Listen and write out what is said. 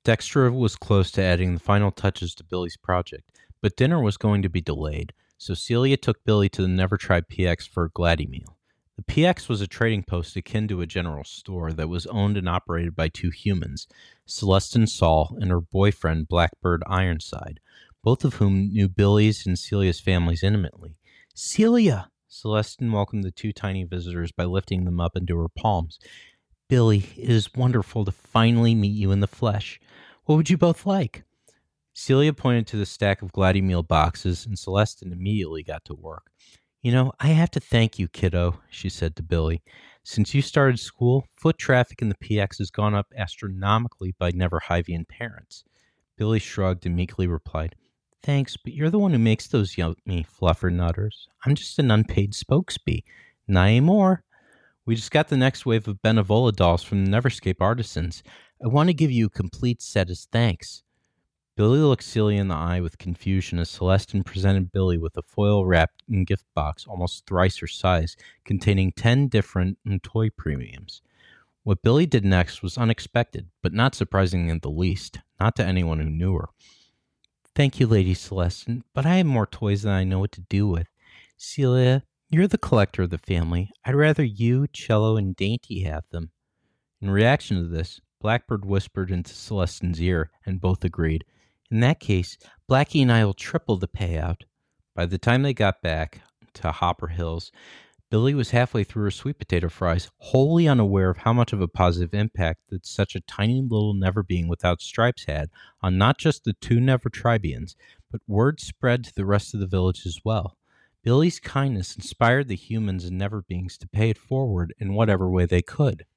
Dexter was close to adding the final touches to Billy's project, but dinner was going to be delayed, so Celia took Billy to the Never Tried PX for a Gladdy meal. The PX was a trading post akin to a general store that was owned and operated by two humans, Celestine Saul and her boyfriend Blackbird Ironside, both of whom knew Billy's and Celia's families intimately. Celia! Celestine welcomed the two tiny visitors by lifting them up into her palms. Billy, it is wonderful to finally meet you in the flesh. What would you both like? Celia pointed to the stack of Gladdy meal boxes, and Celestine immediately got to work. You know, I have to thank you, kiddo, she said to Billy. Since you started school, foot traffic in the PX has gone up astronomically by Never-Hivian parents. Billy shrugged and meekly replied, Thanks, but you're the one who makes those yummy fluffernutters. I'm just an unpaid spokesbee. Not anymore. We just got the next wave of Benevola dolls from the Neverscape artisans. I want to give you a complete set as thanks. Billy looked Celia in the eye with confusion as Celestine presented Billy with a foil-wrapped gift box almost thrice her size, containing 10 different toy premiums. What Billy did next was unexpected, but not surprising in the least, not to anyone who knew her. Thank you, Lady Celestine, but I have more toys than I know what to do with. Celia, you're the collector of the family. I'd rather you, Cello, and Dainty have them. In reaction to this, Blackbird whispered into Celestine's ear, and both agreed. In that case, Blackie and I will triple the payout. By the time they got back to Hopper Hills, Billy was halfway through her sweet potato fries, wholly unaware of how much of a positive impact that such a tiny little Never Being without stripes had on not just the two Never Tribians, but word spread to the rest of the village as well. Billy's kindness inspired the humans and Never Beings to pay it forward in whatever way they could.